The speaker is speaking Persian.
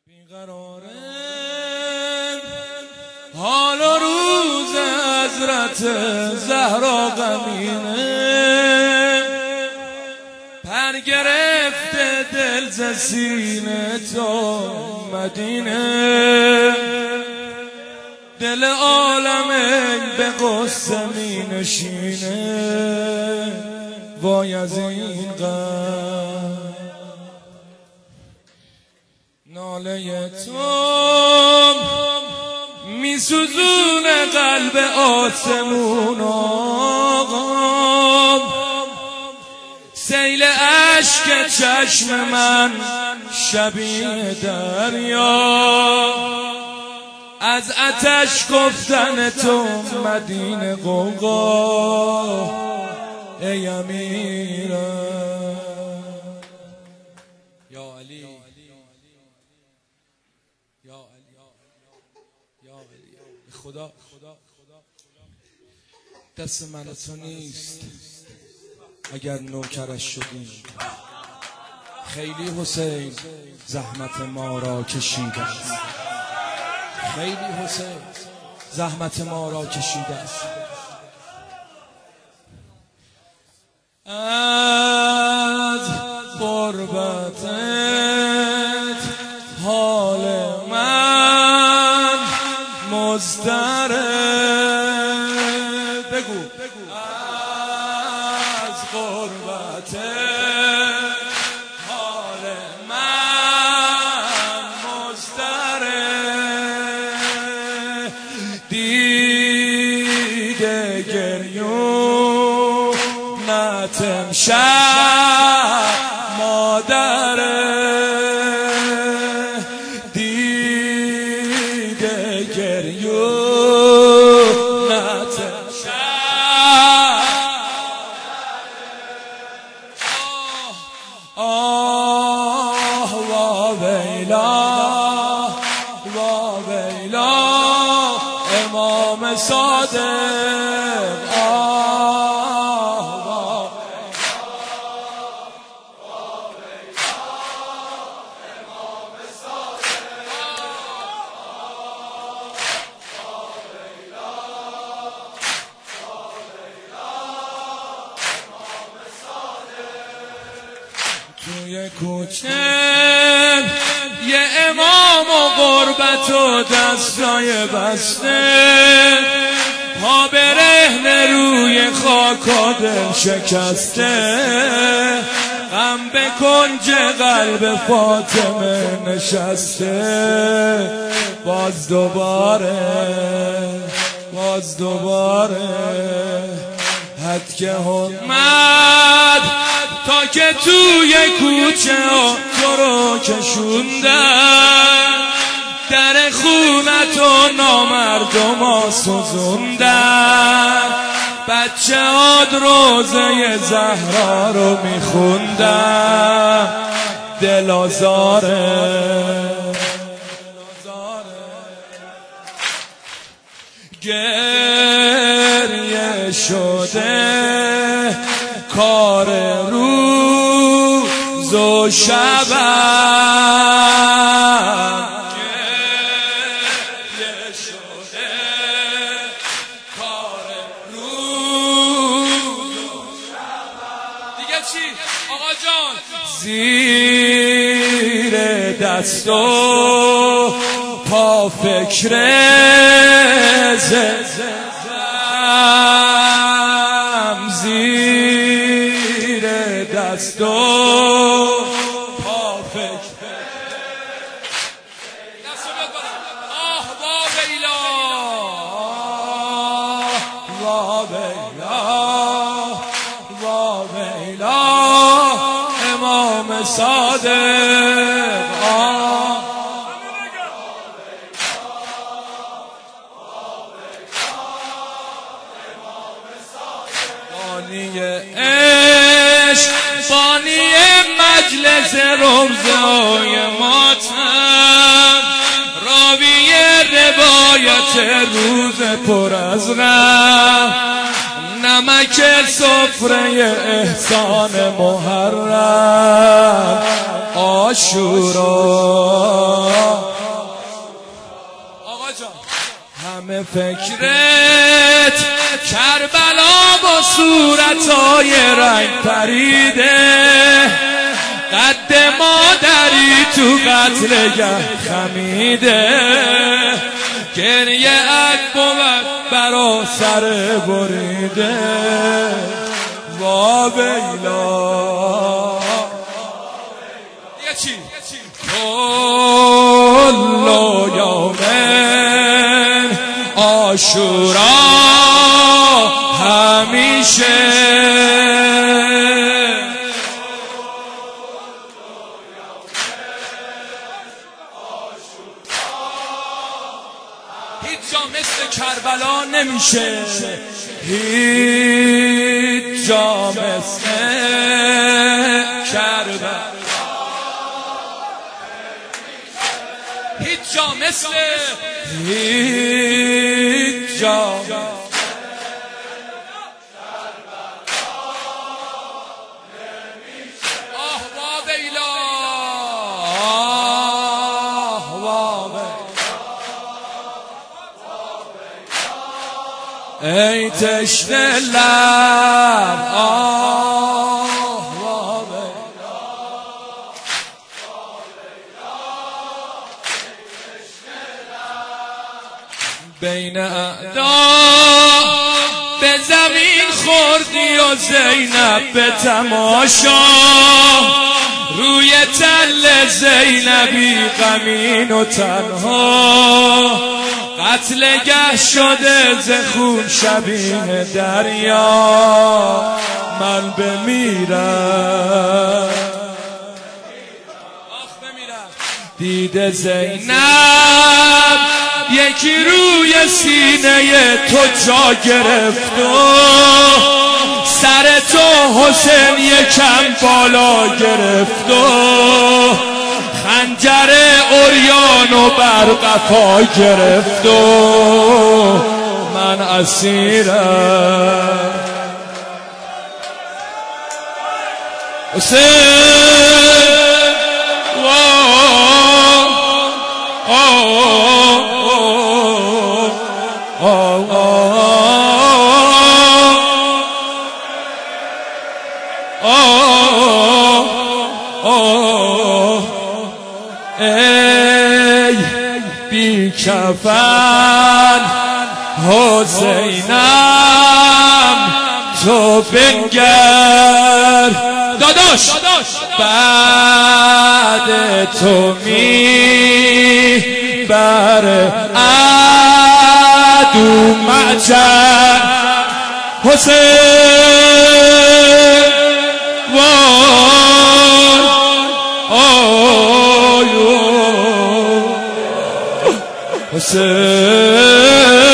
بیقراره حال و روز حضرت زهرا غمینه، پر گرفته دل ز سینه تا مدینه، دل عالم به قصه می نشینه. وای از این غم ناله تو می سوزونه قلب آسمون آقا، سیل اشک چشم من شبیه دریا، از آتش گفتن تو مدینه غوغا. ای امیرم یا علی، یا علی، یا علی، خدا دست من تو نیست اگر نوکرش شدیم. خیلی حسین زحمت ما را کشیده است، خیلی حسین زحمت ما را کشیده است. از غربتت حال من مضطرب، بگو از غربتت حال من مضطرب، دیده گریونت امشب مادره، دیده گریونت امشب. آه واویلا واویلا امام صادق، توی کوچه یه امام و غربت و دستای بسته، پا برهنه روی خاک و دل شکسته، غم به کنج قلب فاطمه نشسته. باز دوباره حد که اومد تا که توی کوچه تو رو کشوندن، در خونت و نامردما سوزوندن، بچه هاد روزه زهرا رو میخوندن. دل آزاره گریه شده کار روز و شبم، گریه شده کار روز و شبم. دیگه چی آقا جان؟ زیر دست و پا فکر زدم، زیر دست و پا فکر. آه واویلا واویلا واویلا امام صادق. بانی عشق بانی مجلس روزهای ماتم، راوی روایت روز پر از غم، نمک سفره احسان محرم عاشورا همه فکرت کربلا با صورتای رنگ پریده، قد مادری تو قتلگه خمیده، گریه اکبر برا سر بریده. وا ویلا کل یومن عاشورا همیشه هیچ جا مثل کربلا نمیشه، هیچ جا مثل کربلا، هیچ جا مثل، هیچ جا آه وا ویلا، آه وا ویلا، ای تشنه لب، آه وا ویلا، بین اعدا به زمین خوردی و زینب به تماشا، روی تل زینبی غمین و تنها، قتلگه شده ز خون شبیه دریا، من بمیرم دیده زینب یکی روی سینه تو جا گرفت و سر تو حسین یکم بالا گرفت و خنجر اوریانو بر قفا گرفت و من اسیرم. حسین ای بی کفن حسینم تو بنگر داداش، بعد تو می بر عدو معجر حسین وای حسین